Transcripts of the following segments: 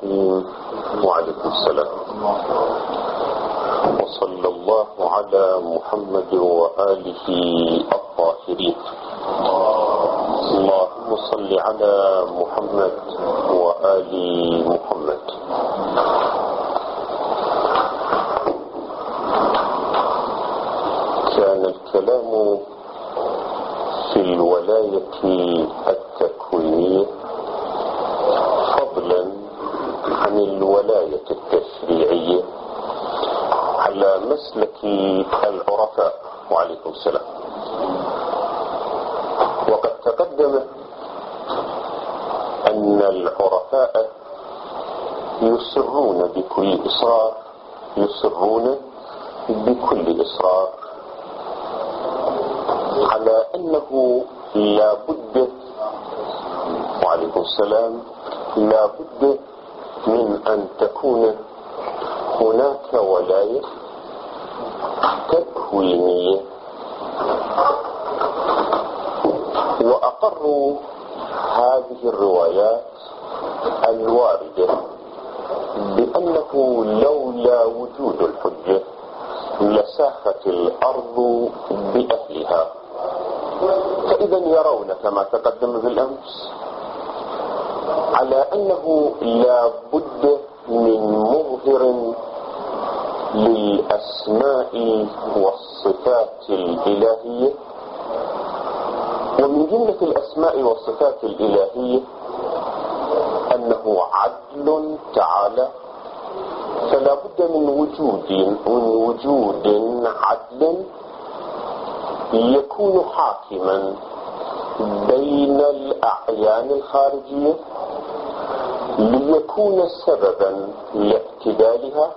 الرحيم. وعليكم السلام. وصلى الله على محمد وآله الطاهرين. اللهم صل على محمد وآل محمد. كان الكلام في الولاية التكوينية فضلا عن الولاية التشريعية على مسلك العرفاء. وعليكم السلام. وقد تقدم أن العرفاء يصرون بكل إصرار على أنه لا بد، وعليكم السلام، لا بد من أن تكون هناك ولاية تكوينية. وأقروا هذه الروايات الواردة بأنه لولا وجود الحجة لساخت الأرض بأهلها. فإذا يرون كما تقدم بالأمس على أنه لا بد من مظهر للأسماء والصفات الإلهية، ومن جملة الأسماء والصفات الإلهية أنه عدل تعالى، فلا بد من وجود عدل يكون حاكما بين الأعيان الخارجية ليكون سببا لاعتدالها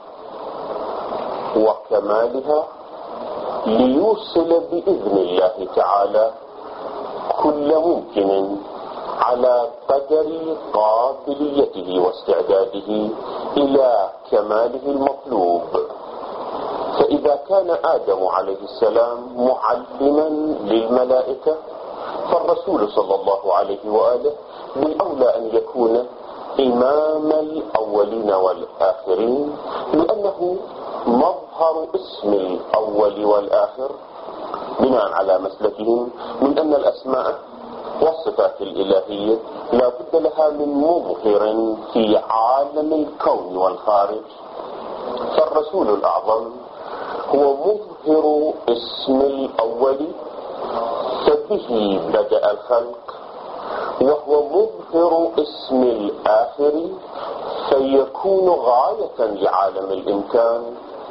وكمالها، ليوصل بإذن الله تعالى كل ممكن على قدر قابليته واستعداده إلى كماله المطلوب. فإذا كان آدم عليه السلام معلما للملائكة، فالرسول صلى الله عليه وآله بالأولى أن يكون إمام الأولين والآخرين، لأنه مظهر اسم الأول والآخر بناء على مسلكهم من أن الأسماء والصفات الإلهية لا بد لها من مظهر في عالم الكون والخارج. فالرسول الأعظم هو مظهر اسم الأول، فبه بدأ الخلق، وهو مظهر اسم الآخر فيكون غاية لعالم الإمكان،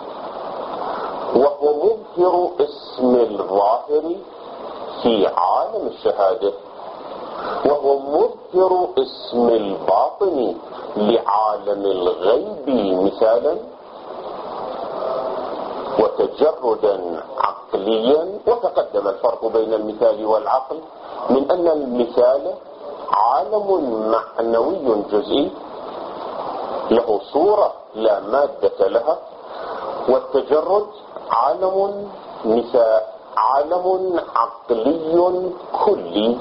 وهو مظهر اسم الظاهر في عالم الشهادة، وهو مظهر اسم الباطن لعالم الغيب مثالا وتجردا عقليا. وتقدم الفرق بين المثال والعقل من أن المثال عالم معنوي جزئي له صورة لا مادة لها، والتجرد عالم عقلي كلي.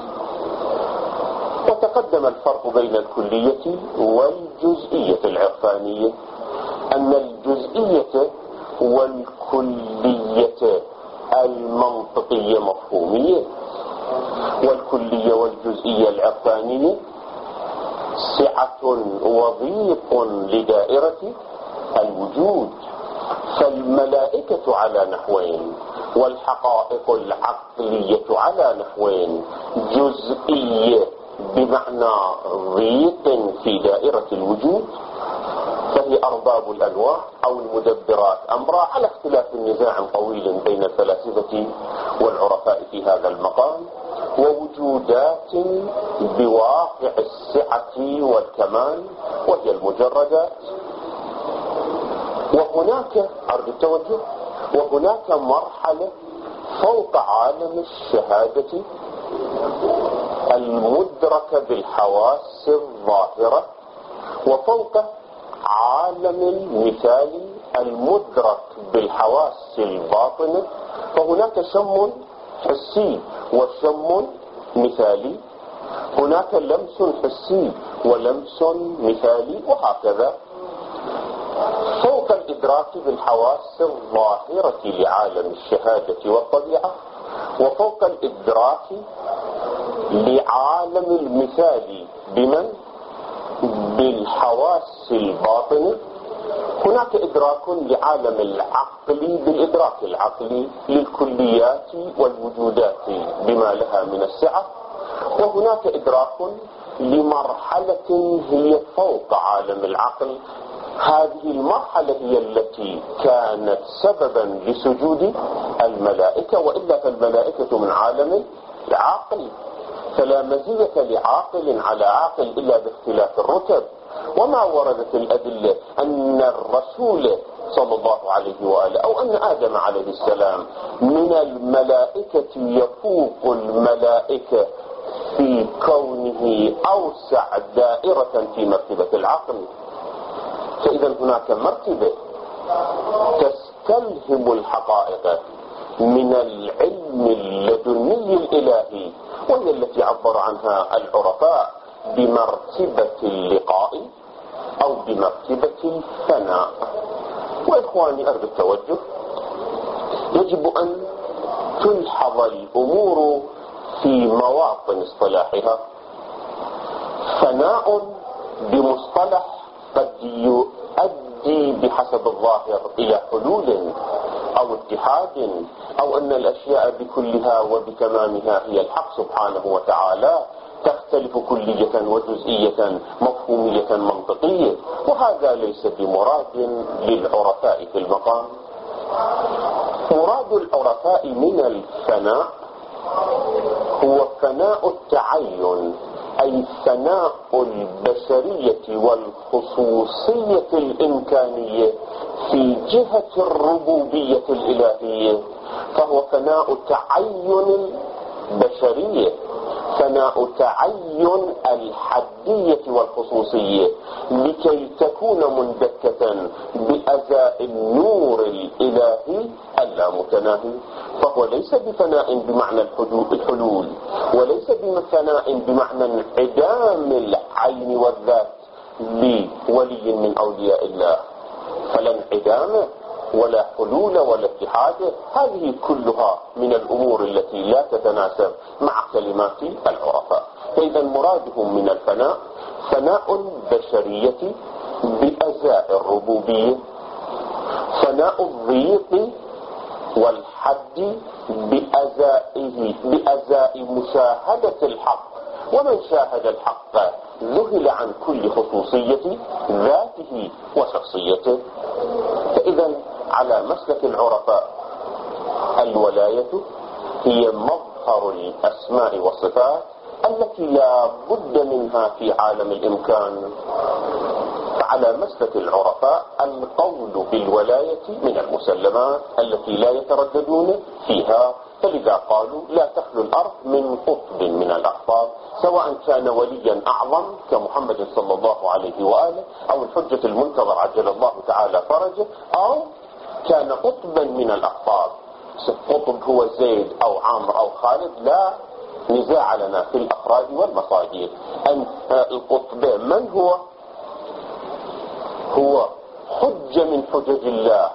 وتقدم الفرق بين الكلية والجزئية العرفانية، أن الجزئية والكلية المنطقية مفهومية، والكلية والجزئية العرفانية سعة وضيق لدائرة الوجود. فالملائكة على نحوين، والحقائق العقلية على نحوين: جزئية بمعنى ضيق في دائرة الوجود، فهي أرباب الأنواع أو المدبرات أمرها، على اختلاف النزاع طويل بين الفلاسفة والعرفاء في هذا المقام، ووجودات بواقع السعة والكمال وهي المجردات. وهناك أرجو التوجه، وهناك مرحلة فوق عالم الشهادة المدركة بالحواس الظاهرة، وفوق عالم المثال المدرك بالحواس الباطنة. فهناك شم حسي وشم مثالي، هناك لمس حسي ولمس مثالي وهكذا. فوق الإدراك بالحواس الظاهرة لعالم الشهادة والطبيعة، وفوق الإدراك لعالم المثال بمن؟ بالحواس الباطنة، هناك إدراك لعالم العقل بالإدراك العقلي للكليات والوجودات بما لها من السعة، وهناك إدراك لمرحلة هي فوق عالم العقل. هذه المرحلة هي التي كانت سببا لسجود الملائكة، وإلا فالملائكة من عالم العقل، فلا مزية لعاقل على عاقل إلا باختلاف الرتب. وما وردت الأدلة أن الرسول صلى الله عليه وآله أو أن آدم عليه السلام من الملائكة يفوق الملائكة في كونه أوسع دائرة في مرتبة العقل. فإذا هناك مرتبة تستلهم الحقائق من العلم اللدني الإلهي، وهي التي عبر عنها العرفاء بمرتبة اللقاء أو بمرتبة الفناء. وإخواني أرجو التوجه، يجب أن تلحظ الأمور في مواطن اصطلاحها. فناء بمصطلح قد يؤدي بحسب الظاهر إلى حلول أو اتحاد، أو أن الأشياء بكلها وبتمامها هي الحق سبحانه وتعالى، تختلف كلية وجزئية مفهومية منطقية، وهذا ليس بمراد للعرفاء في المقام. مراد العرفاء من الفناء هو فناء التعين، أي فناء البشرية والخصوصية الإمكانية في جهة الربوبية الإلهية، فهو فناء تعين البشرية، فناء تعين الحدية والخصوصية، لكي تكون مندكة بأزاء النور الإلهي اللامتناهي. فهو ليس بفناء بمعنى الحلول، وليس بفناء بمعنى انعدام العين والذات لولي من أولياء الله، فلا انعدام ولا حلول ولا اتحاد، هذه كلها من الأمور التي لا تتناسب مع كلمات العرفاء. فإذا مرادهم من الفناء فناء البشرية بأزاء الربوبية، فناء الضيق والحد بأزاء مشاهدة الحق، ومن شاهد الحق ذهل عن كل خصوصية ذاته وشخصيته. فإذا على مسلك العرفاء الولاية هي مظهر الأسماء والصفات التي لا بد منها في عالم الإمكان. فعلى مسلك العرفاء القول بالولاية من المسلمات التي لا يترددون فيها، فلذا قالوا لا تخلو الأرض من قطب من الأقطاب، سواء كان وليا أعظم كمحمد صلى الله عليه وآله، أو الحجة المنتظر عجل الله تعالى فرجه، أو كان قطبا من الأقطاب. قطب هو زيد أو عمرو أو خالد، لا نزاع لنا في الأفراد والمصادر. أن القطب من هو؟ هو حجة من حجج الله،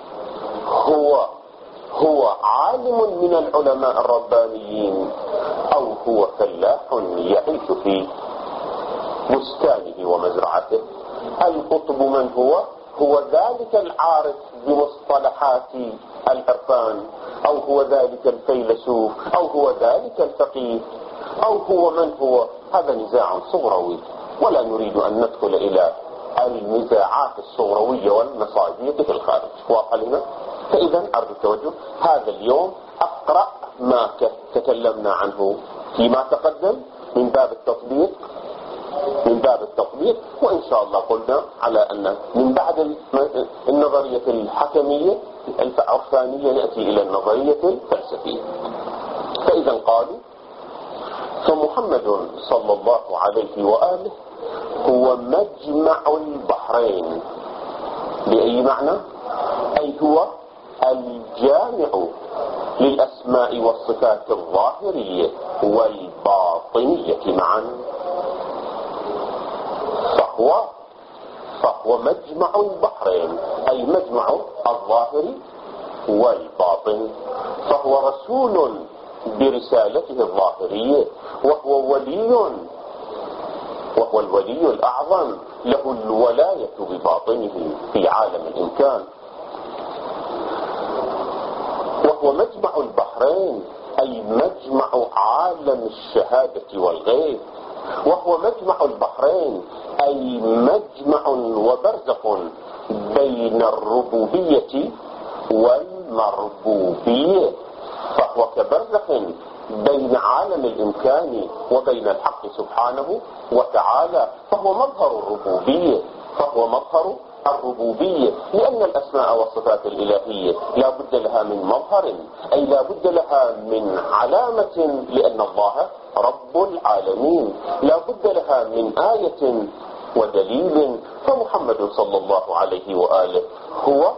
هو عالم من العلماء الربانيين، أو هو فلاح يعيش في بستانه ومزرعته. القطب من هو؟ هو ذلك العارف بمصطلحات العرفان، أو هو ذلك الفيلسوف، أو هو ذلك الفقيه، أو هو من هو. هذا نزاع صغروي، ولا نريد أن ندخل إلى النزاعات الصغروية والمصادق في الخارج. واضح لنا؟ فإذا أرجو التوجه، هذا اليوم أقرأ ما تكلمنا عنه فيما تقدم من باب التطبيق، وإن شاء الله قلنا على أن من بعد النظرية الحكمية العرفانية نأتي إلى النظرية الفلسفية. فإذا قالوا فمحمد صلى الله عليه وآله هو مجمع البحرين. بأي معنى؟ أي هو الجامع للأسماء الأسماء والصفات الظاهرية والباطنية معا، فهو مجمع البحرين، أي مجمع الظاهر والباطن. فهو رسول برسالته الظاهرية، وهو الولي الأعظم، له الولاية بباطنه في عالم الإمكان. وهو مجمع البحرين، أي مجمع عالم الشهادة والغيب. وهو مجمع البحرين، أي مجمع وبرزخ بين الربوبية والمربوبية. فهو كبرزخ بين عالم الإمكان وبين الحق سبحانه وتعالى. فهو مظهر الربوبية، لأن الأسماء والصفات الإلهية لا بد لها من مظهر، أي لا بد لها من علامة، لأن الله رب العالمين. لا بد لها من آية ودليل. فمحمد صلى الله عليه وآله هو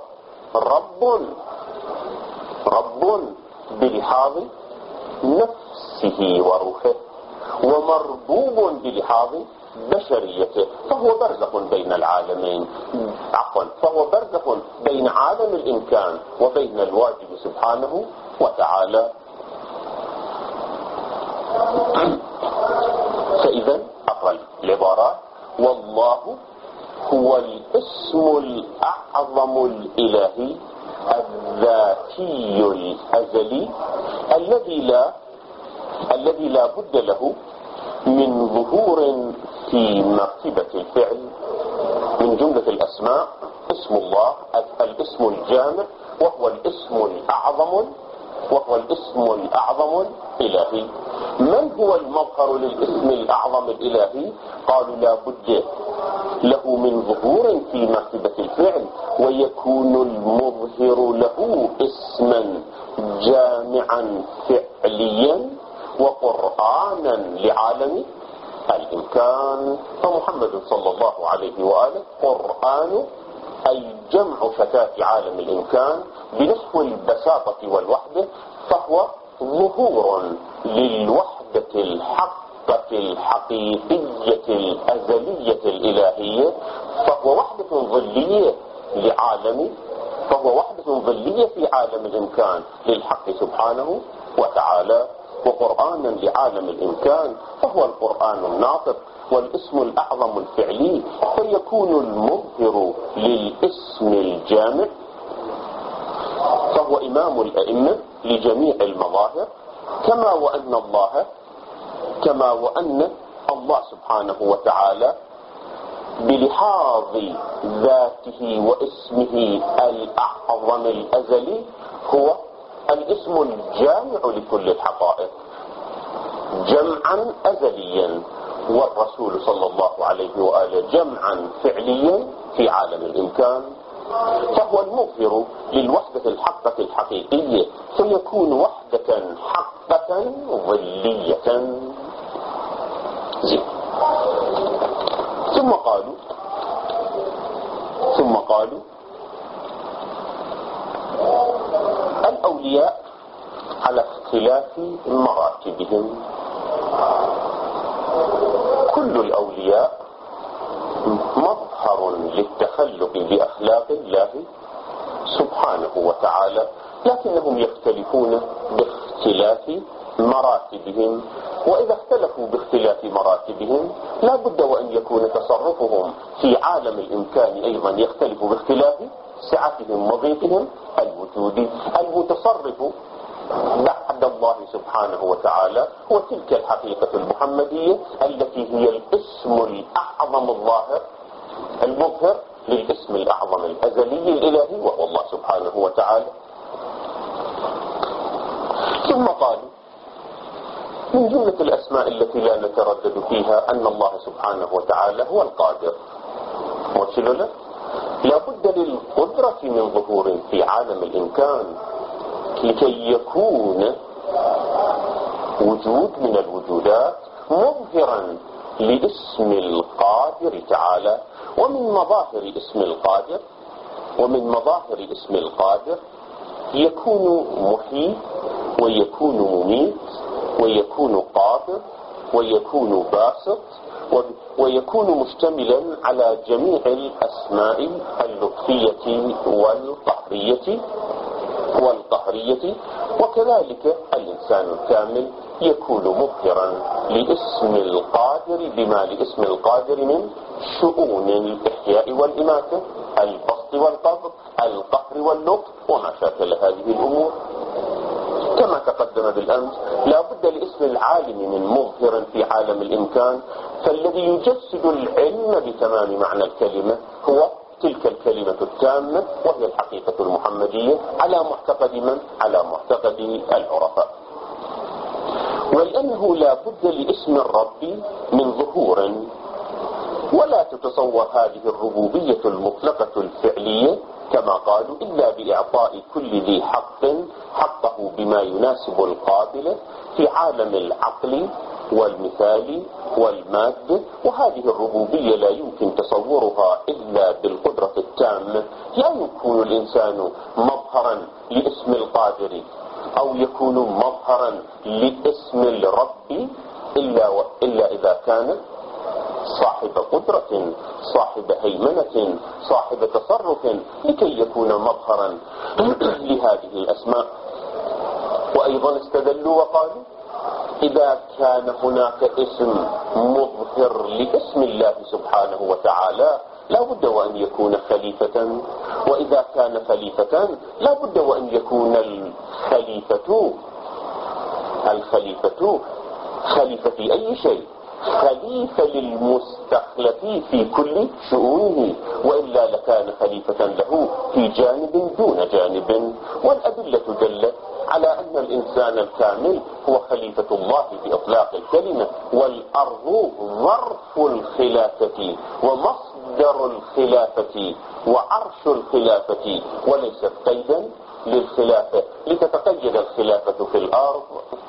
رب بلحاظ نفسه وروحه، ومربوب بلحاظ بشريته. فهو برزخ بين العالمين، فهو برزخ بين عالم الإمكان وبين الواجب سبحانه وتعالى. فإذا أقل العبارات: والله هو الاسم الأعظم الإلهي الذاتي الأزلي الذي لا بد له من ظهور في مرتبة الفعل. من جملة الأسماء اسم الله الاسم الجامع، وهو الاسم الأعظم الإلهي. من هو المظهر للاسم الأعظم الإلهي؟ قالوا لا بد له من ظهور في مرتبة الفعل، ويكون المظهر له اسما جامعا فعليا وقرآنا لعالم الإمكان. فمحمد صلى الله عليه وآله قرآن، أي جمع شتات عالم الإمكان بنحو البساطة والوحدة. فهو ظهور للوحدة الحقة الحقيقية الأزلية الإلهية. فهو وحدة ظلية في عالم الإمكان للحق سبحانه وتعالى، وقرآنا لعالم الإمكان. فهو القرآن الناطق والاسم الأعظم الفعلي، فيكون المظهر للاسم الجامع. فهو إمام الأئمة لجميع المظاهر، كما وأن الله سبحانه وتعالى بلحاظ ذاته واسمه الأعظم الأزلي هو الاسم الجامع لكل الحقائق جمعا أزليا، والرسول صلى الله عليه وآله جمعا فعليا في عالم الإمكان. فهو المظهر للوحدة الحقة الحقيقية، فيكون وحدة حقة ظلية. ثم قالوا الأولياء على اختلاف مراتبهم. كل الأولياء مظهر للتخلق بأخلاق الله سبحانه وتعالى، لكنهم يختلفون باختلاف مراتبهم. وإذا اختلفوا باختلاف مراتبهم لا بد وأن يكون تصرفهم في عالم الإمكان أيضا يختلف باختلاف سعتهم وضيقهم الوجودي. المتصرف بعد الله سبحانه وتعالى وتلك الحقيقة المحمدية التي هي الاسم الأعظم الظاهر المظهر للاسم الأعظم الأزلي الإلهي، وهو الله سبحانه وتعالى. ثم قالوا من جملة الأسماء التي لا نتردد فيها أن الله سبحانه وتعالى هو القادر. وشلنا لا بد للقدرة من ظهور في عالم الإمكان لكي يكون وجود من الوجودات مظهرا لاسم القادر تعالى. ومن مظاهر اسم القادر يكون محيي ويكون مميت ويكون قابض ويكون باسط ويكون مشتملا على جميع الأسماء اللطفية والقهرية. وكذلك الإنسان الكامل يكون مظهرا لاسم القادر بما لاسم القادر من شؤون الإحياء والإماتة، البسط والقبض، القهر واللطف وما شاكل هذه الأمور. كما تقدم بالأمس لا بد لاسم العالم من مظهر في عالم الإمكان، فالذي يجسد العلم بتمام معنى الكلمة هو تلك الكلمة التامة وهي الحقيقة المحمدية على معتقد من؟ على معتقد العرفاء. ولأنه لا بد لاسم الرب من ظهور، ولا تتصور هذه الربوبية المطلقة الفعلية كما قالوا إلا بإعطاء كل ذي حق حقه بما يناسب القابل في عالم العقل والمثال والمادة. وهذه الربوبية لا يمكن تصورها إلا بالقدرة التامة. لا يكون الإنسان مظهرا لاسم القادر أو يكون مظهرا لاسم الرب إلا إذا كان صاحب قدرة، صاحب هيمنة، صاحب تصرف لكي يكون مظهرا لهذه الأسماء. وأيضا استدلوا وقالوا إذا كان هناك اسم مظهر لاسم الله سبحانه وتعالى لا بد وأن يكون خليفة، وإذا كان خليفة لا بد وأن يكون الخليفة خليفة في أي شيء، خليفة للمستخلف في كل شؤونه، وإلا لكان خليفة له في جانب دون جانب. والأدلة دلت على أن الإنسان الكامل هو خليفة الله بإطلاق الكلمة، والأرض ظرف الخلافة ومصدر الخلافة وعرش الخلافة، وليست قيدا للخلافة لتتقيد الخلافة في الأرض.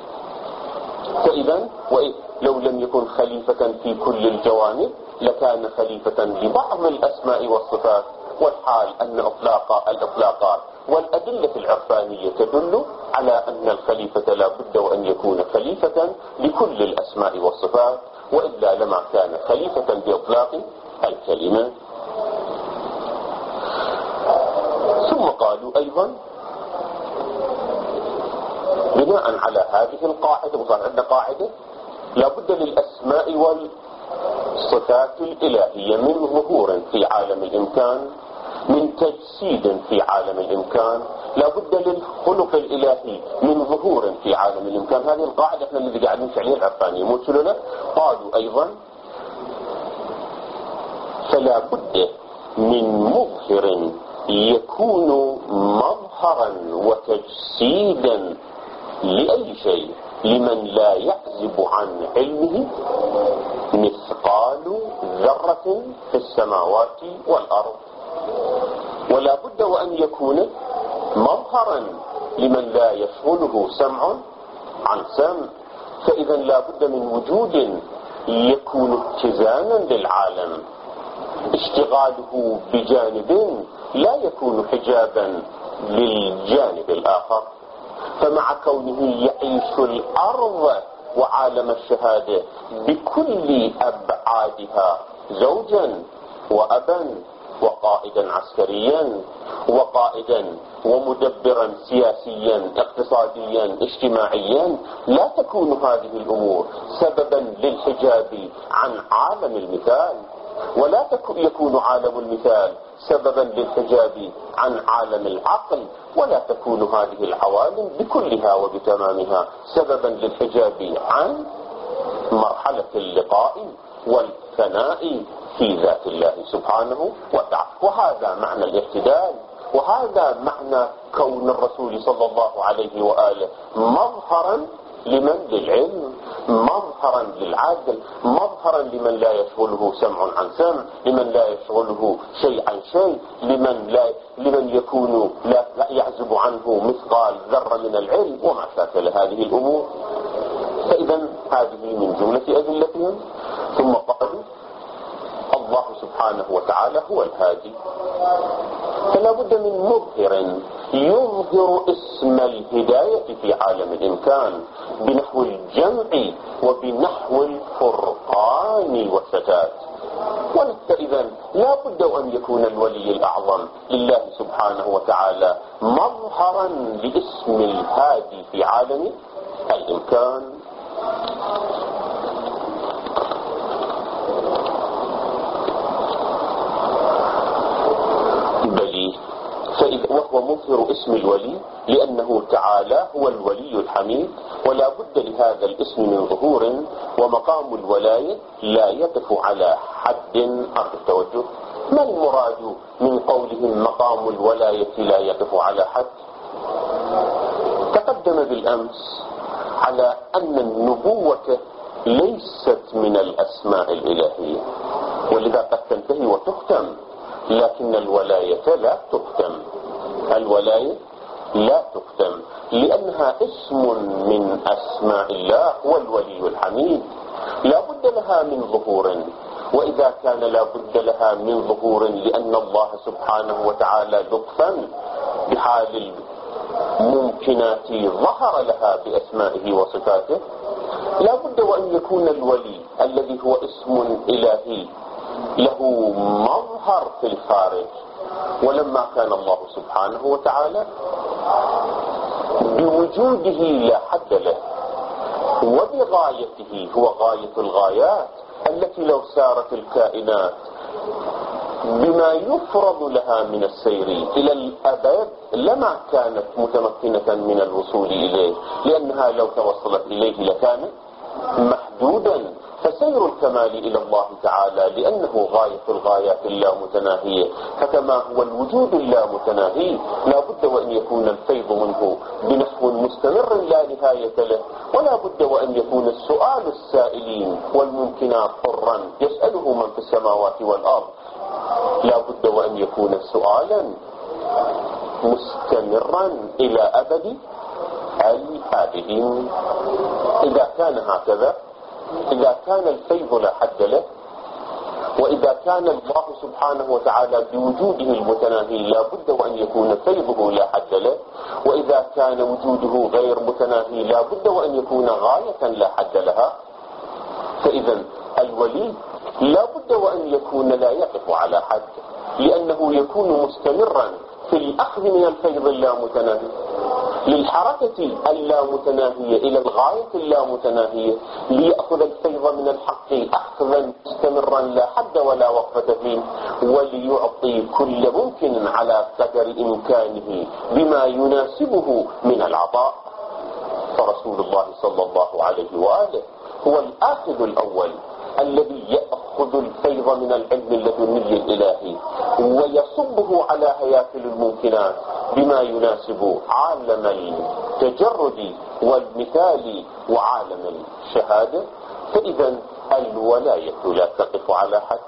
فإذا لو لم يكن خليفة في كل الجوانب لكان خليفة لبعض الأسماء والصفات. والحال أن الإطلاقات والأدلة العرفانية تدل على أن الخليفة لا بد وأن يكون خليفة لكل الأسماء والصفات، وإلا لما كان خليفة بإطلاق الكلمة. ثم قالوا أيضا بناء على هذه القاعدة، وصار عندنا قاعدة لا بد للأسماء والصفات الإلهية من ظهور في عالم الإمكان، من تجسيد في عالم الإمكان، لا بد للخلق الإلهي من ظهور في عالم الإمكان. هذه القاعدة احنا اللي قاعدين نمشي عليها العرفانية مو لنا. قالوا أيضا فلا بد من مظهر يكون مظهرا وتجسيدا لأي شيء لمن لا يعزب عن علمه مثقال ذرة في السماوات والأرض. ولا بد وأن يكون مظهرا لمن لا يشغله سمع عن سمع. فإذا لا بد من وجود يكون اتزانا للعالم، اشتغاله بجانب لا يكون حجابا للجانب الآخر. فمع كونه يعيش الأرض وعالم الشهادة بكل أبعادها زوجا وأبا وقائدا عسكريا وقائدا ومدبرا سياسيا اقتصاديا اجتماعيا، لا تكون هذه الأمور سببا للحجاب عن عالم المثال، ولا يكون عالم المثال سببا للحجاب عن عالم العقل، ولا تكون هذه العوالم بكلها وبتمامها سببا للحجاب عن مرحلة اللقاء والفناء في ذات الله سبحانه وتعالى. وهذا معنى الاعتدال، وهذا معنى كون الرسول صلى الله عليه وآله مظهرا لمن للعلم، مظهرا للعدل، مظهرا لمن لا يشغله سمع عن سمع، لمن لا يشغله شيء عن شيء، لمن يكون لا يعزب عنه مثقال ذرة من العلم وما شاكل هذه الأمور. فإذا هذه من جملة أدلتهم. ثم قالوا الله سبحانه وتعالى هو الهادي، فلا بد من مظهر يظهر اسم الهداية في عالم الإمكان بنحو الجمع وبنحو الفرقان والشتات. ولست إذن لا بد أن يكون الولي الأعظم لله سبحانه وتعالى مظهرا لاسم الهادي في عالم الإمكان. وهو مظهر اسم الولي لأنه تعالى هو الولي الحميد، ولا بد لهذا الاسم من ظهور، ومقام الولاية لا يقف على حد أرض التوجه. ما المراد من قولهم مقام الولاية لا يقف على حد؟ تقدم بالأمس على أن النبوة ليست من الأسماء الإلهية، ولذا قد تنتهي وتختم، لكن الولاية لا تختم. الولاية لا تختم لأنها اسم من أسماء الله، هو الولي الحميد، لا بد لها من ظهور. وإذا كان لا بد لها من ظهور لأن الله سبحانه وتعالى لطفا بحال الممكنات ظهر لها بأسمائه وصفاته، لا بد وأن يكون الولي الذي هو اسم إلهي له مظهر في الخارج. ولما كان الله سبحانه وتعالى بوجوده لا حد له، وبغايته هو غاية الغايات التي لو سارت الكائنات بما يفرض لها من السير إلى الأبد لما كانت متمكنة من الوصول إليه، لأنها لو توصلت إليه لكان محدودا. فسير الكمال إلى الله تعالى لأنه غاية الغايات اللامتناهية، فكما هو الوجود اللامتناهي لا بد وأن يكون الفيض منه بنحو مستمر لا نهاية له، ولا بد وأن يكون السؤال السائلين والممكنات حرا يسأله من في السماوات والأرض، لا بد وأن يكون سؤالا مستمرا إلى أبد الآبدين. إذا كان هكذا، إذا كان الفيض لا حد له، وإذا كان الله سبحانه وتعالى بوجوده المتناهي لا بد وأن يكون فيضه لا حد له، وإذا كان وجوده غير متناهي لا بد وأن يكون غاية لا حد لها، فإذا الولي لا بد وأن يكون لا يقف على حد، لأنه يكون مستمرا في الأخذ من الفيض اللامتناهي للحركة اللامتناهية إلى الغاية اللامتناهية، ليأخذ الفيض من الحق أخذا مستمرا لا حد ولا وقفة فيه، وليعطي كل ممكن على قدر إمكانه بما يناسبه من العطاء. فرسول الله صلى الله عليه وآله هو الآخذ الأول الذي يأخذ الفيض من العلم اللدني الإلهي ويصبه على هياكل الممكنات بما يناسب عالم التجرد والمثال وعالم الشهادة. فإذا الولاية لا تقف على حد،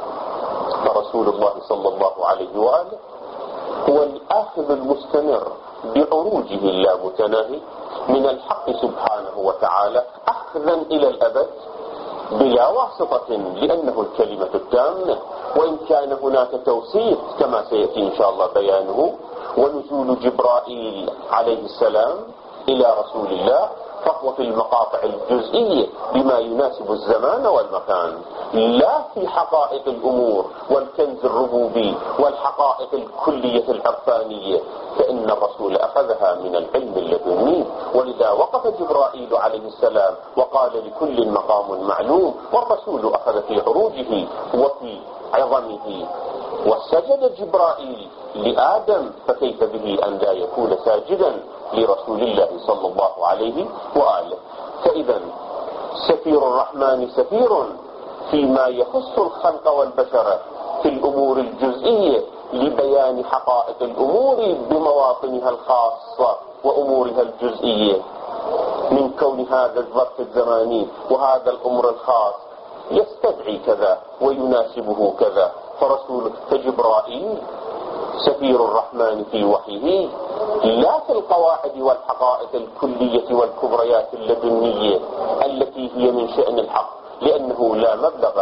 فرسول الله صلى الله عليه وآله هو الآخذ المستمر بعروجه اللامتناهي من الحق سبحانه وتعالى أخذا إلى الأبد بلا واسطة، لأنه الكلمة التامة. وإن كان هناك توسيط كما سيأتي إن شاء الله بيانه، ونزول جبرائيل عليه السلام إلى رسول الله، فهو في المقاطع الجزئية بما يناسب الزمان والمكان، لا في حقائق الأمور والكنز الربوبي والحقائق الكلية العرفانية، فإن الرسول أخذها من العلم اللدني. ولذا وقف جبرائيل عليه السلام وقال لكل مقام معلوم، والرسول أخذ في عروجه وفي عظمه. وسجد جبرائيل لآدم، فكيف به أن لا يكون ساجدا لرسول الله صلى الله عليه وآله. فإذا سفير الرحمن سفير فيما يخص الخلق والبشر في الأمور الجزئية لبيان حقائق الأمور بمواطنها الخاصة وأمورها الجزئية، من كون هذا الظرف الزماني وهذا الأمر الخاص يستدعي كذا ويناسبه كذا. فجبرائيل سفير الرحمن في وحيه لا في القواعد والحقائق الكلية والكبريات اللدنية التي هي من شأن الحق، لأنه لا مبلغ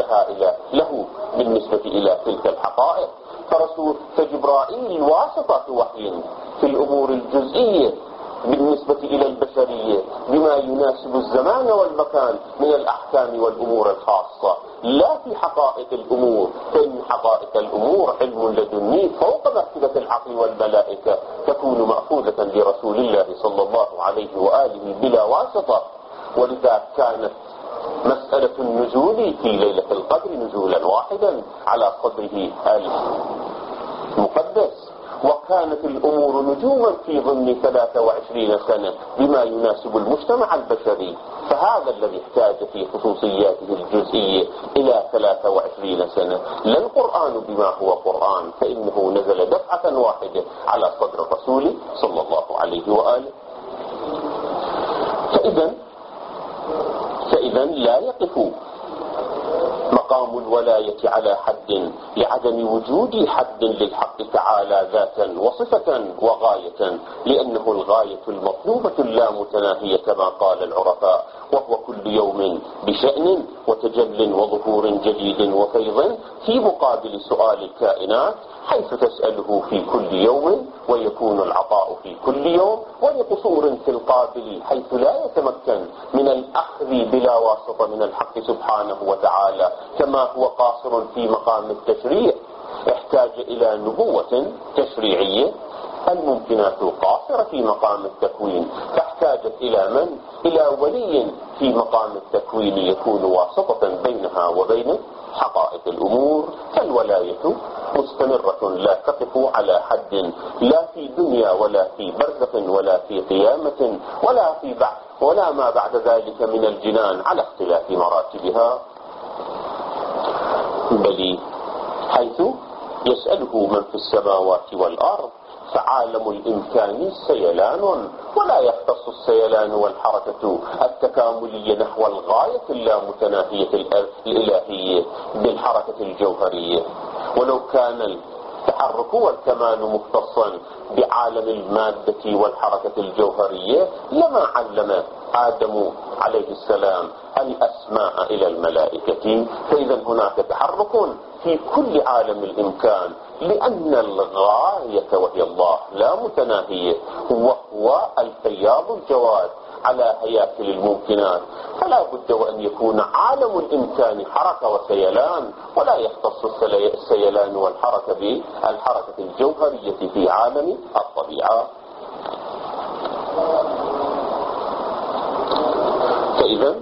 له بالنسبة إلى تلك الحقائق. فجبرائيل واسطة وحي في الأمور الجزئية بالنسبة إلى البشرية بما يناسب الزمان والمكان من الأحكام والأمور الخاصة، لا في حقائق الأمور، فإن حقائق الأمور علم لدني فوق مرتبة العقل والملائكة، تكون مأخوذة لرسول الله صلى الله عليه وآله بلا واسطة. ولذا كانت مسألة النزول في ليلة القدر نزولا واحدا على صدره المقدس، وكانت الأمور نجوما في ضمن 23 سنة بما يناسب المجتمع البشري. فهذا الذي احتاج في خصوصياته الجزئية إلى 23 سنة، لا القرآن بما هو قرآن، فإنه نزل دفعة واحدة على صدر الرسول صلى الله عليه وآله. فإذا لا يقف مقام الولاية على حد لعدم وجود حد للحق تعالى ذاتا وصفة وغاية، لأنه الغاية المطلوبة اللامتناهية كما قال العرفاء، وهو كل يوم بشأن وتجل وظهور جديد وفيض في مقابل سؤال الكائنات، حيث تسأله في كل يوم ويكون العطاء في كل يوم، ولقصور في القابل حيث لا يتمكن من الأخذ بلا واسطة من الحق سبحانه وتعالى، كما هو قاصر في مقام التشريع احتاج إلى نبوة تشريعية. الممكنات قاصرة في مقام التكوين، فاحتاجت إلى من؟ إلى ولي في مقام التكوين يكون واسطة بينها وبين حقائق الأمور. فالولاية مستمرة لا تقف على حد، لا في دنيا ولا في برزخ ولا في قيامة ولا ما بعد ذلك من الجنان على اختلاف مراتبها، بل حيث يسأله من في السماوات والأرض، فعالم الإمكان سيلان، ولا يختص السيلان والحركة التكاملية نحو الغاية اللامتناهية الإلهية بالحركة الجوهرية. ولو كان التحرك والكمال مختصا بعالم المادة والحركة الجوهرية لما علم آدم عليه السلام الأسماء إلى الملائكة. فإذا هناك تحرك في كل عالم الإمكان، لأن الغاية وهي الله لا متناهية، وهو الفياض الجواد على هياكل الممكنات، فلا بد وأن يكون عالم الإمكان حركة وسيلان، ولا يختص السيلان والحركة بالحركة الجوهرية في عالم الطبيعة. فإذا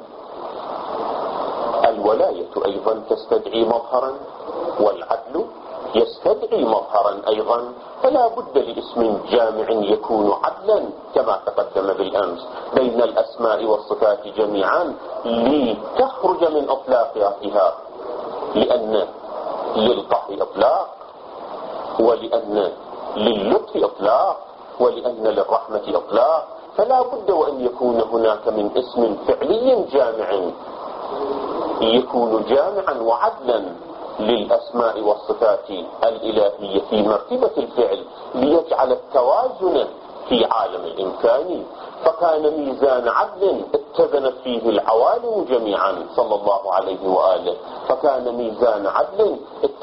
الولاية أيضا تستدعي مظهرا، والعدل يستدعي مظهرا أيضا، فلا بد لاسم جامع يكون عدلا كما تقدم بالأمس بين الأسماء والصفات جميعا لتخرج من إطلاقها، لأن للقهر إطلاق، ولأن للطف إطلاق، ولأن للرحمة إطلاق، فلا بد وأن يكون هناك من اسم فعلي جامع يكون جامعا وعدلا للأسماء والصفات الإلهية في مرتبة الفعل، ليجعل التوازن في عالم الإمكان. فكان ميزان عدل اتزنت فيه العوالم جميعا صلى الله عليه وآله، فكان ميزان عدل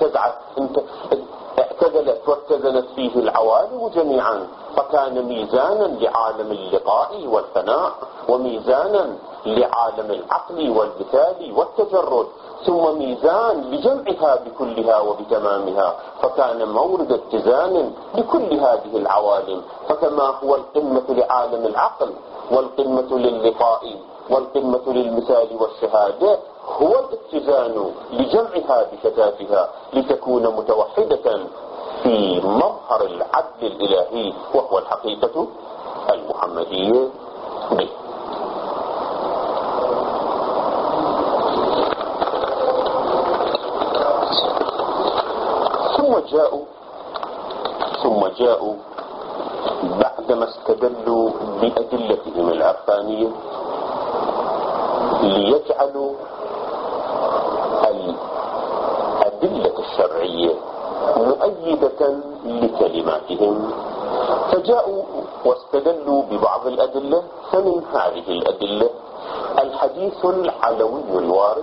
اعتدلت واتزنت فيه العوالم جميعا، فكان ميزانا لعالم اللقاء والفناء، وميزانا لعالم العقل والمثال والتجرد، ثم ميزان لجمعها بكلها وبتمامها، فكان مورد اتزان لكل هذه العوالم. فكما هو القمة لعالم العقل والقمة للقاء والقمة للمثال والشهادة، هو الاتزان لجمعها بشتاتها لتكون متوحدة في مظهر العدل الإلهي، وهو الحقيقة المحمدية به. ثم جاءوا بعدما استدلوا بأدلتهم العرفانية ليجعلوا الأدلة الشرعية مؤيدة لكلماتهم، فجاءوا واستدلوا ببعض الأدلة. فمن هذه الأدلة الحديث العلوي الوارد،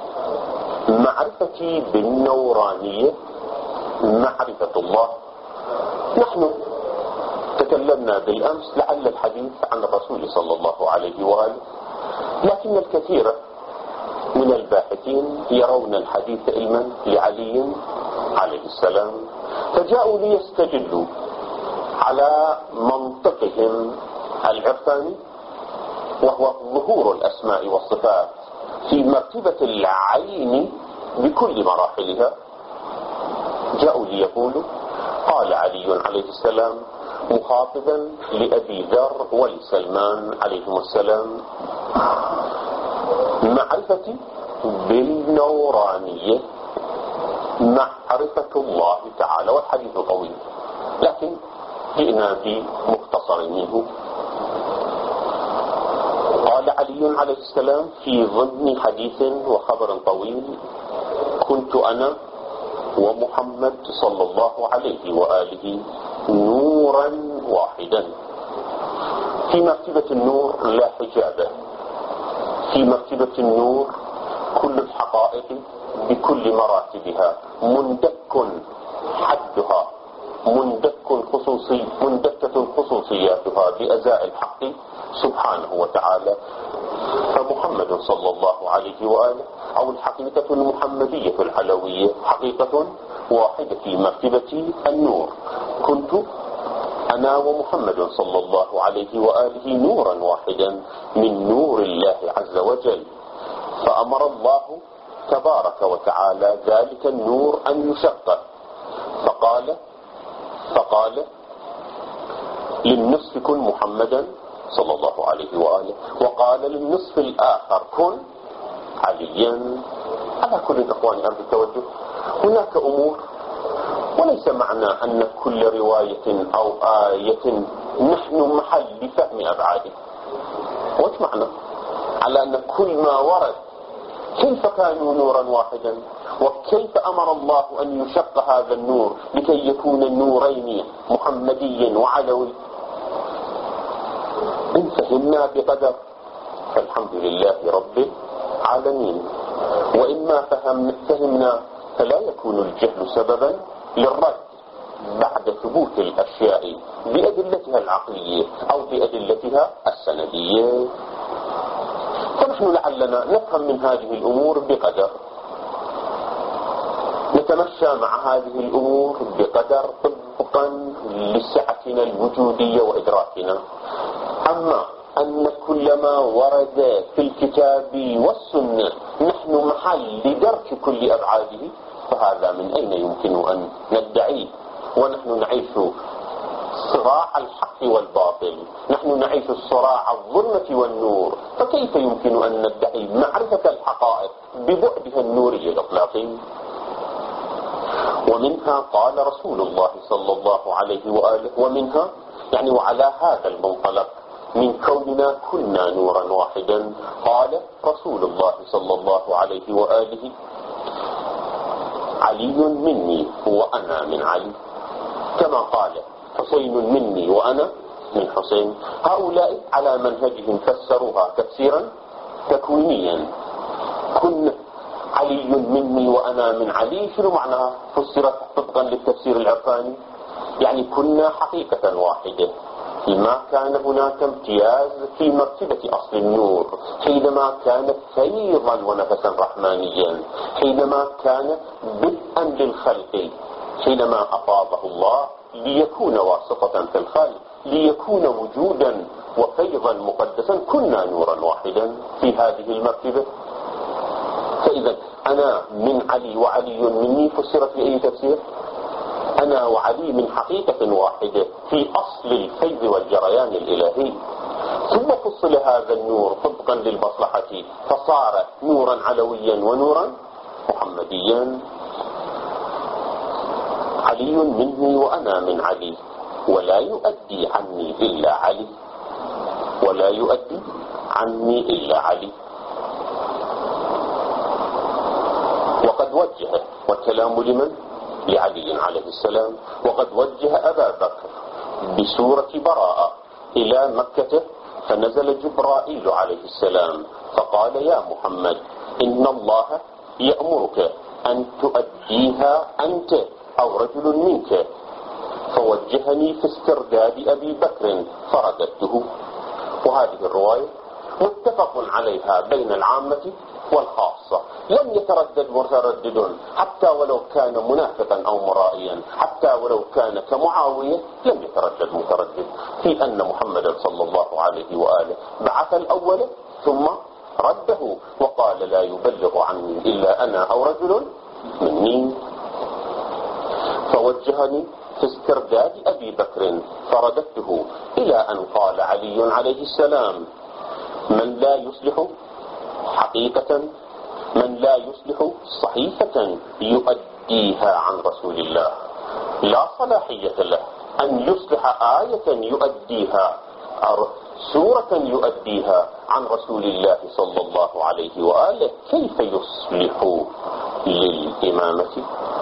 معرفتي بالنورانية، معرفة الله. نحن تكلمنا بالأمس لعل الحديث عن الرسول صلى الله عليه وآله، لكن الكثير من الباحثين يرون الحديث علما لعلي عليه السلام، فجاءوا ليستدلوا على منطقهم العرفاني، وهو ظهور الأسماء والصفات في مرتبة العين بكل مراحلها. جاءوا ليقولوا قال علي عليه السلام مخاطبا لأبي ذر ولسلمان عليهم السلام: معرفتي بالنورانية معرفة الله تعالى. والحديث طويل لكن جئنا بمختصر منه. قال علي عليه السلام في ضمن حديث وخبر طويل: كنت أنا ومحمد صلى الله عليه وآله نورا واحدا. في مرتبة النور لا حجاب، في مرتبة النور كل الحقائق بكل مراتبها مندك حدها، مندكة خصوصياتها بأزاء الحق سبحانه وتعالى. فمحمد صلى الله عليه وآله أو الحقيقة المحمدية العلوية حقيقة واحدة في مرتبة النور. كنت أنا ومحمد صلى الله عليه وآله نورا واحدا من نور الله عز وجل، فأمر الله تبارك وتعالى ذلك النور أن يشق، فقال للنصف كن محمدا صلى الله عليه وآله، وقال للنصف الآخر كن عليا. على كل إخواني أرجو التوجه، هناك أمور وليس معنى أن كل رواية أو آية نحن محل لفهم أبعاده. وش معنى؟ على أن كل ما ورد كيف كانوا نورا واحدا، وكيف أمر الله أن يشق هذا النور لكي يكون النورين محمدي وعلوي. إن فهمنا بقدر فالحمد لله رب العالمين، وإما فهمنا فلا يكون الجهل سببا للرد بعد ثبوت الأشياء بأدلتها العقلية أو بأدلتها السندية. فنحن لعلنا نفهم من هذه الأمور بقدر، نتمشى مع هذه الأمور بقدر طبقا لسعتنا الوجودية وإدراكنا. أما أن كل ما ورد في الكتاب والسنة نحن محل لدرك كل أبعاده، فهذا من أين يمكن أن ندعيه؟ ونحن نعيش صراع الحق والباطل، نحن نعيش صراع الظلمة والنور، فكيف يمكن أن ندعي معرفة الحقائق ببعدها النوري الإطلاقي؟ ومنها قال رسول الله صلى الله عليه وآله، ومنها يعني وعلى هذا المنطلق من كوننا كنا نورا واحدا، قال رسول الله صلى الله عليه وآله: علي مني وأنا من علي، كما قال حسين مني وأنا من حسين. هؤلاء على منهجهم فسروها تفسيرا تكوينيا. كن علي مني وأنا من علي، شنو معناها؟ فسرت طبقا للتفسير العرفاني، يعني كنا حقيقة واحدة. ما كان هناك امتياز في مرتبة أصل النور، حينما كان فيضا ونفسا رحمانيا، حينما كان بدءا للخلق، حينما أفاضه الله ليكون واسطة في الخلق، ليكون وجودا وفيضا مقدسا، كنا نورا واحدا في هذه المرتبة. فإذا أنا من علي وعلي مني فسرت بأي تفسير؟ أنا وعلي من حقيقة واحدة في أصل الفيض والجريان الإلهي، ثم فصل هذا النور طبقا للمصلحة فصار نورا علويا ونورا محمديا. علي مني وأنا من علي، ولا يؤدي عني إلا علي، ولا يؤدي عني إلا علي. وقد وجه، والكلام لمن؟ لعلي عليه السلام. وقد وجه أبا بكر بسورة براءة إلى مكة، فنزل جبرائيل عليه السلام فقال: يا محمد إن الله يأمرك أن تؤديها أنت أو رجل منك. فوجهني في استرداد أبي بكر فرددته. وهذه الرواية متفق عليها بين العامة والخاصة، لم يتردد متردد حتى ولو كان منافقا أو مرائيا، حتى ولو كان كمعاوية لم يتردد متردد في أن محمدا صلى الله عليه وآله بعث الأول ثم رده وقال لا يبلغ عني إلا أنا أو رجل مني. فوجهني في استرداد أبي بكر فرددته إلى أن قال علي عليه السلام من لا يصلح حقيقة، من لا يصلح صحيفة يؤديها عن رسول الله لا صلاحية له أن يصلح آية يؤديها، سورة يؤديها عن رسول الله صلى الله عليه وآله، كيف يصلح للإمامة؟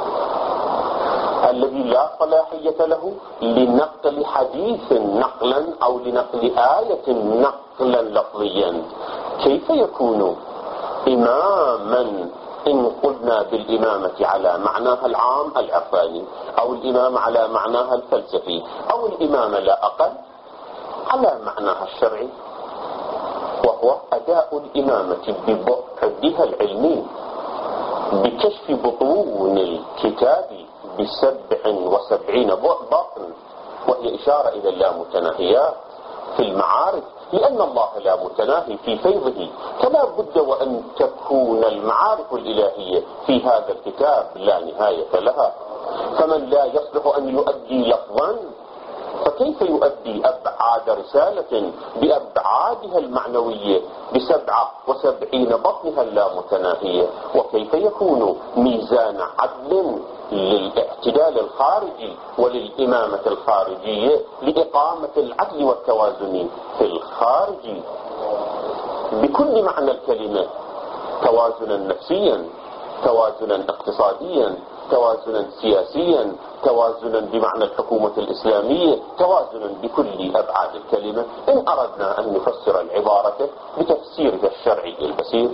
الذي لا صلاحية له لنقل حديث نقلا أو لنقل آية نقلا لفظيا، كيف يكون إماما إن قلنا بالإمامة على معناها العام العرفاني، أو الإمامة على معناها الفلسفي، أو الإمامة لا أقل على معناها الشرعي، وهو أداء الإمامة ببعدها العلمي بكشف بطون الكتاب ب77 بطن، وهي إشارة إلى اللامتناهيات في المعارف، لأن الله لا متناهي في فيضه، فلا بد وأن تكون المعارف الإلهية في هذا الكتاب لا نهاية لها. فمن لا يصلح أن يؤدي لفظا فكيف يؤدي أبعاد رسالة بأبعادها المعنوية ب77 بطنها اللامتناهية؟ وكيف يكون ميزان عدل للاعتدال الخارجي وللإمامة الخارجية لإقامة العدل والتوازن في الخارج بكل معنى الكلمة، توازنا نفسيا، توازنا اقتصاديا، توازنا سياسيا، توازنا بمعنى الحكومة الإسلامية، توازنا بكل أبعاد الكلمة إن أردنا أن نفسر العبارة بتفسيرها الشرعي البسيط.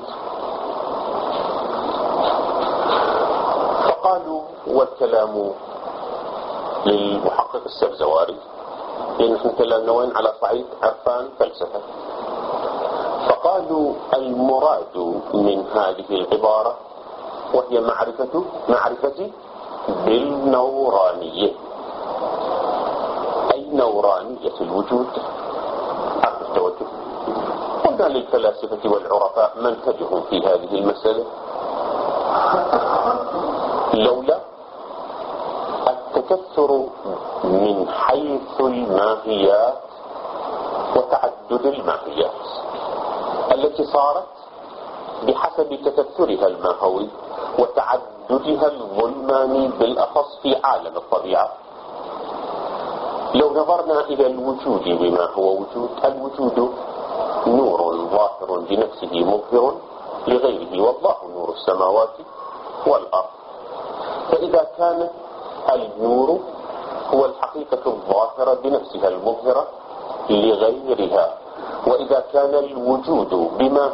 فقالوا، والكلام للمحقق السبزواري، لأن نحن تكلمنا على صعيد عرفان فلسفة، فقالوا المراد من هذه العبارة وهي معرفتي بالنورانية، أي نورانية الوجود. هذا التوجه قلنا للفلاسفة والعرفاء منهجهم في هذه المسألة، لولا التكثر من حيث الماهيات وتعدد الماهيات التي صارت بحسب تكثرها الماهوي وتعددها الظلماني بالأخص في عالم الطبيعة. لو نظرنا إلى الوجود بما هو وجود، الوجود نور ظاهر بنفسه مظهر لغيره، والله نور السماوات والأرض. فإذا كان النور هو الحقيقة الظاهرة بنفسها المظهرة لغيرها، وإذا كان الوجود بما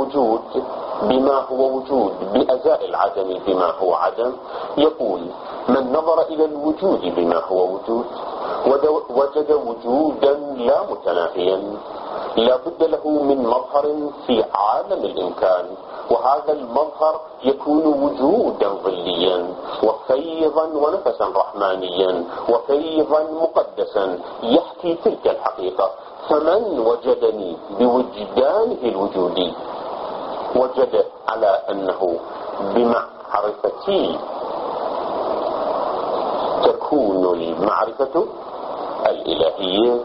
هو وجود بأزاء العدم بما هو عدم، يقول من نظر إلى الوجود بما هو وجود وجد وجودا لا متناهيا لا بد له من مظهر في عالم الإمكان، وهذا المظهر يكون وجودا ظليا وفيضا ونفسا رحمانيا وفيضا مقدسا يحكي تلك الحقيقة. فمن وجدني بوجدانه الوجودي وجد على أنه بمعرفتي تكون المعرفة الإلهية،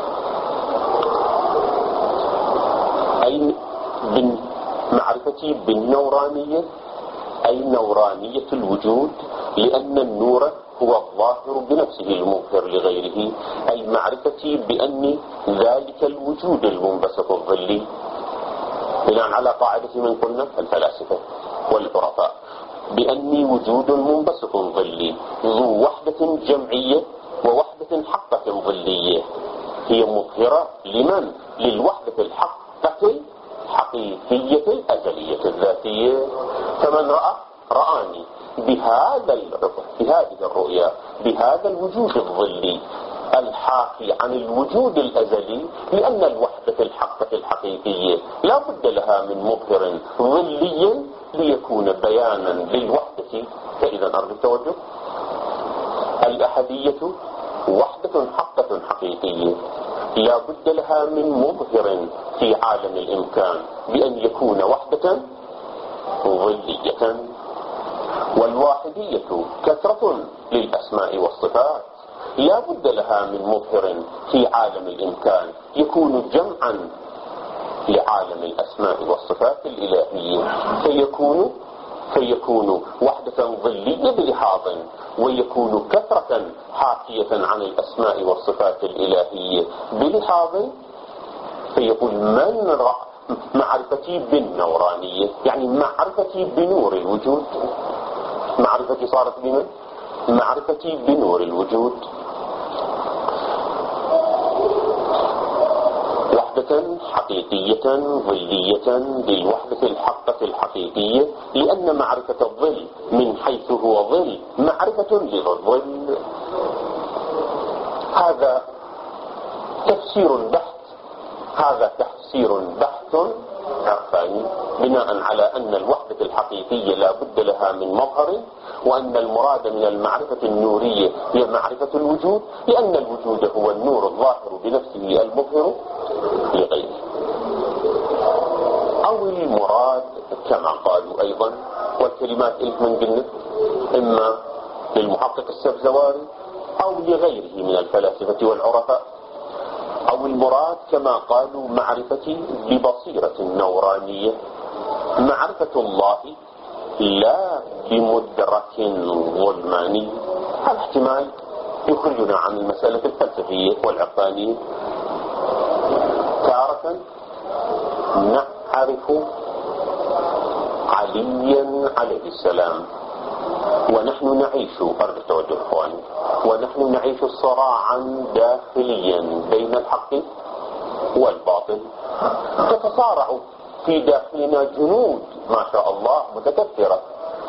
أي معرفتي بالنورانية، أي نورانية الوجود، لأن النور هو الظاهر بنفسه المظهر لغيره، أي معرفتي بأني ذلك الوجود المنبسط الظلي، بناء على قاعدة من قلنا الفلاسفة والعرفاء، بأني وجود منبسط ظلي ذو وحدة جمعية ووحدة حقة ظلية، هي مظهرة لمن؟ للوحدة الحقة الحقيقية الأزلية الذاتية. فمن رآني بهذه هذه الرؤية بهذا الوجود الظلي الحاكي عن الوجود الأزلي، لأن الوحدة الحقة الحقيقية لا بد لها من مظهر ظلي ليكون بيانا للوحدة. فإذا أرجو التوجه، الأحدية وحدة حقة حقيقية لا بد لها من مظهر في عالم الإمكان بأن يكون وحدة ظلية. والواحدية كثرة للأسماء والصفات لا بد لها من مظهر في عالم الإمكان يكون جمعا لعالم الأسماء والصفات الإلهية، فيكون وحدة ظلية بلحاظ، ويكون كثرة حاكية عن الأسماء والصفات الإلهية بلحاظ. فيقول من معرفتي بالنورانية، يعني معرفتي بنور الوجود. معرفتي صارت بمن؟ معرفتي بنور الوجود. وحدة حقيقية ظلية بالوحدة الحقة الحقيقية، لأن معرفة الظل من حيث هو ظل معرفة للظل. هذا تفسير بحت، هذا تفسير بحث عرفاني بناء على أن الوحدة الحقيقية لا بد لها من مظهر، وأن المراد من المعرفة النورية هي معرفة الوجود، لأن الوجود هو النور الظاهر بنفسه المظهر لغيره. أو المراد كما قالوا أيضا، والكلمات من قلنا إما للمحقق السبزواري أو لغيره من الفلاسفة والعرفاء، أو المراد كما قالوا معرفتي ببصيرة نورانية، معرفة الله لا بمدرك ظلماني. هذا احتمال يخرجنا عن المسألة الفلسفية والعقلانية. تارة نعرف عليا عليه السلام ونحن نعيش، أرجو التوجه إخواني، ونحن نعيش صراعا داخليا بين الحق والباطل. تتصارع في داخلنا جنود ما شاء الله متكثرة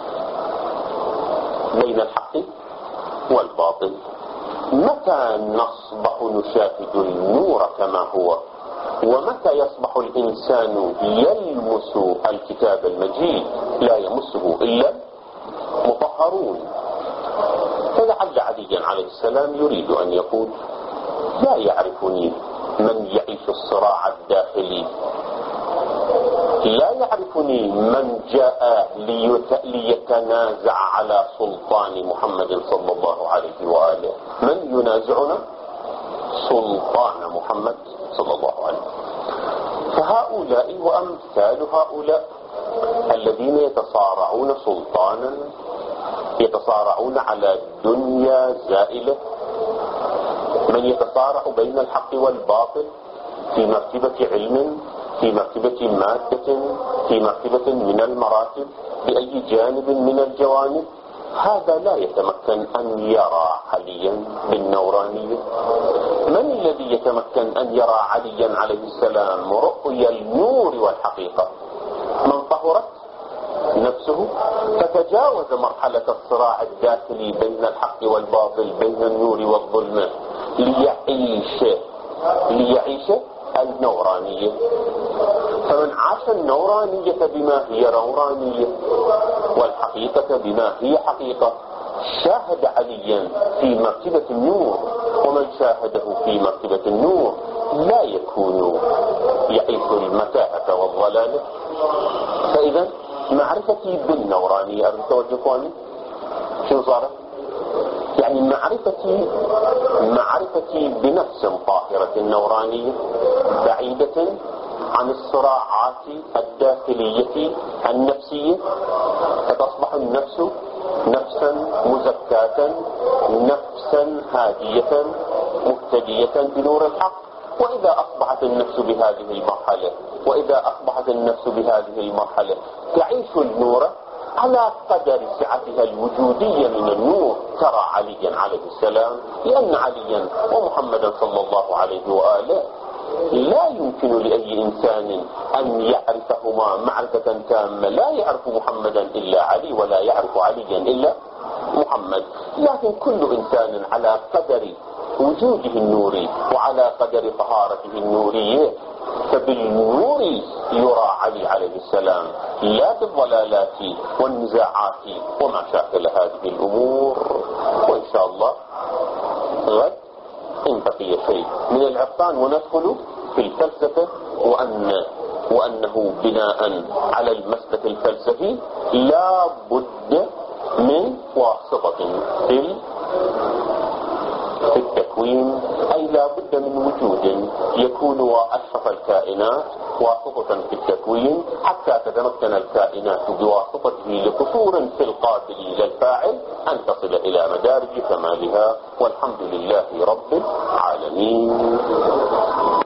بين الحق والباطل. متى نصبح نشاهد النور كما هو، ومتى يصبح الإنسان يلمس الكتاب المجيد لا يمسه إلا مطهرون. فلعل عليا عليه السلام يريد أن يقول لا يعرفني من يعيش الصراع الداخلي، لا يعرفني من جاء ليتنازع على سلطان محمد صلى الله عليه وآله. من ينازعنا؟ سلطان محمد صلى الله عليه وآله. فهؤلاء وأمثال هؤلاء الذين يتصارعون سلطانا، يتصارعون على دنيا زائلة، من يتصارع بين الحق والباطل في مرتبة علم، في مرتبة مادة، في مرتبة من المراتب، بأي جانب من الجوانب، هذا لا يتمكن أن يرى عليا بالنورانية. من الذي يتمكن أن يرى عليا عليه السلام رؤيا النور والحقيقة؟ من طهرت نفسه فتجاوز مرحلة الصراع الداخلي بين الحق والباطل، بين النور والظلمة، ليعيش النورانية. فمن عاش النورانية بما هي نورانية والحقيقة بما هي حقيقة شاهد عليا في مرتبة النور، ومن شاهده في مرتبة النور لا يكون يعيش المتاهة والضلالة. فإذا معرفتي بالنورانية، أرجو توجه إخواني، شو صارت؟ يعني معرفتي بنفس طاهرة نورانية بعيدة عن الصراعات الداخلية النفسية، فتصبح النفس نفسا مزكاة، نفسا هادية مهتدية بنور الحق. وإذا أصبحت النفس بهذه المرحلة تعيش النور على قدر سعتها الوجودية من النور، ترى عليا عليه السلام، لأن عليا ومحمدا صلى الله عليه وآله لا يمكن لأي إنسان أن يعرفهما معرفة تامة. لا يعرف محمدا إلا علي، ولا يعرف عليا إلا محمد. محمد، لكن كل إنسان على قدر وجوده النوري وعلى قدر طهارته النورية، فبالنور يرى علي عليه السلام لا بالضلالات والنزاعات وما شاكل هذه الأمور. وإن شاء الله غد إن بقي شيء من العرفان وندخل في الفلسفة، وأنه بناء على المسلك الفلسفي لا بد من واسطة في التكوين، أي لا بد من وجود يكون أشرف الكائنات واسطة في التكوين حتى تتمكن الكائنات بواسطته لقصور في القابل للفاعل أن تصل إلى مدارج كمالها، والحمد لله رب العالمين.